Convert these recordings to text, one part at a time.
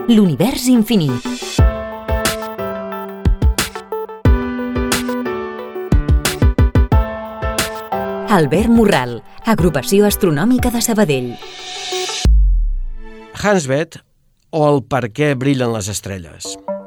L'univers infinit. Albert Morral, Agrupació Astronòmica de Sabadell. Hansvet, o el per què brillen les estrelles.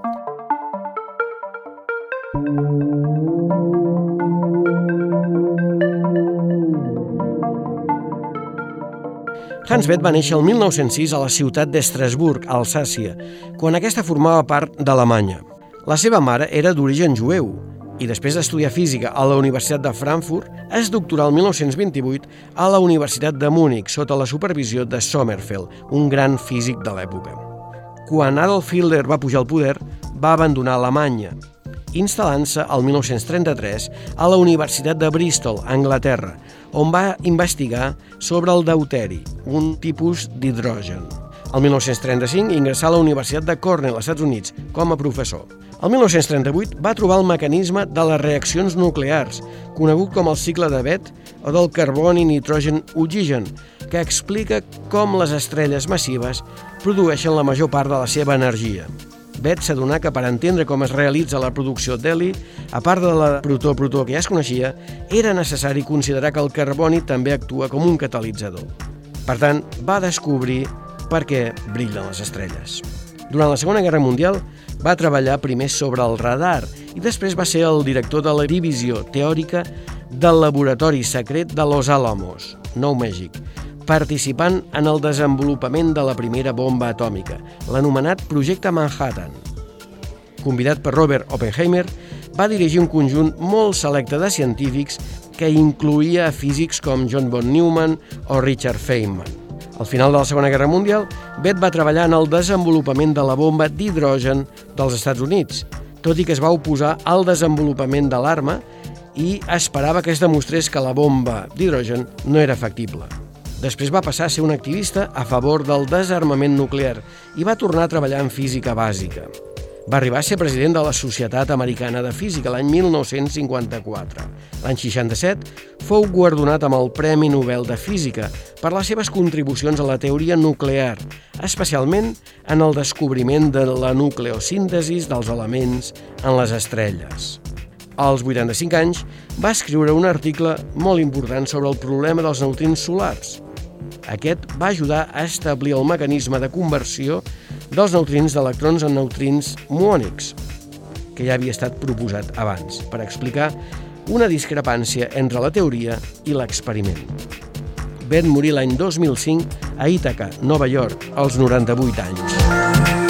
Hansvet va néixer el 1906 a la ciutat d'Estrasburg, a Alsàcia, quan aquesta formava part d'Alemanya. La seva mare era d'origen jueu i després d'estudiar física a la Universitat de Frankfurt, es doctorà el 1928 a la Universitat de Munic sota la supervisió de Sommerfeld, un gran físic de l'època. Quan Adolf Hitler va pujar al poder, va abandonar Alemanya, instal·lant-se el 1933 a la Universitat de Bristol, Anglaterra, on va investigar sobre el deuteri, un tipus d'hidrogen. El 1935 ingressà a la Universitat de Cornell, als Estats Units, com a professor. El 1938 va trobar el mecanisme de les reaccions nuclears, conegut com el cicle de Bethe o del carboni-nitrogen-oxigen, que explica com les estrelles massives produeixen la major part de la seva energia. Bethe s'adonà que per entendre com es realitza la producció d'heli, a part de la protó-protó que ja es coneixia, era necessari considerar que el carboni també actua com un catalitzador. Per tant, va descobrir per què brillen les estrelles. Durant la Segona Guerra Mundial va treballar primer sobre el radar i després va ser el director de la divisió teòrica del laboratori secret de Los Alamos, Nou Mèxic, participant en el desenvolupament de la primera bomba atòmica, l'anomenat Projecte Manhattan. Convidat per Robert Oppenheimer, va dirigir un conjunt molt selecte de científics que incloïa físics com John von Neumann o Richard Feynman. Al final de la Segona Guerra Mundial, Bethe va treballar en el desenvolupament de la bomba d'hidrogen dels Estats Units, tot i que es va oposar al desenvolupament de l'arma i esperava que es demostrés que la bomba d'hidrogen no era factible. Després va passar a ser un activista a favor del desarmament nuclear i va tornar a treballar en física bàsica. Va arribar a ser president de la Societat Americana de Física l'any 1954. L'any 67 fou guardonat amb el Premi Nobel de Física per les seves contribucions a la teoria nuclear, especialment en el descobriment de la nucleosíntesi dels elements en les estrelles. Als 85 anys va escriure un article molt important sobre el problema dels neutrins solars. Aquest va ajudar a establir el mecanisme de conversió dels neutrins d'electrons en neutrins muònics, que ja havia estat proposat abans, per explicar una discrepància entre la teoria i l'experiment. Bethe morí l'any 2005 a Ítaca, Nova York, als 98 anys.